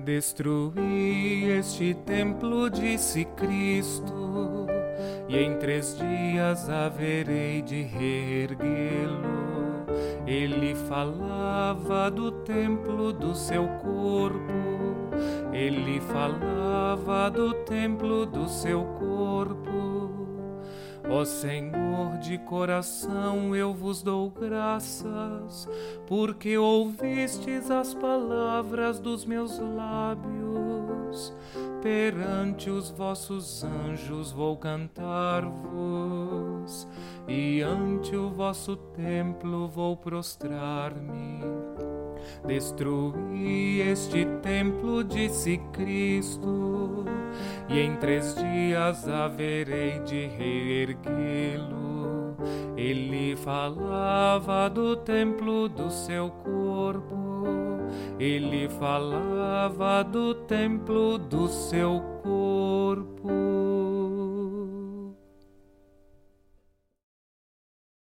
Destruí este templo, disse Cristo, e em 3 dias haverei de reerguê-lo. Ele falava do templo do seu corpo, ele falava do templo do seu corpo. Ó Senhor, de coração eu vos dou graças, porque ouvistes as palavras dos meus lábios. Perante os vossos anjos vou cantar-vos, e ante o vosso templo vou prostrar-me. Destruí este templo, disse Cristo, e em 3 dias haverei de reerguê-lo. Ele falava do templo do seu corpo, ele falava do templo do seu corpo.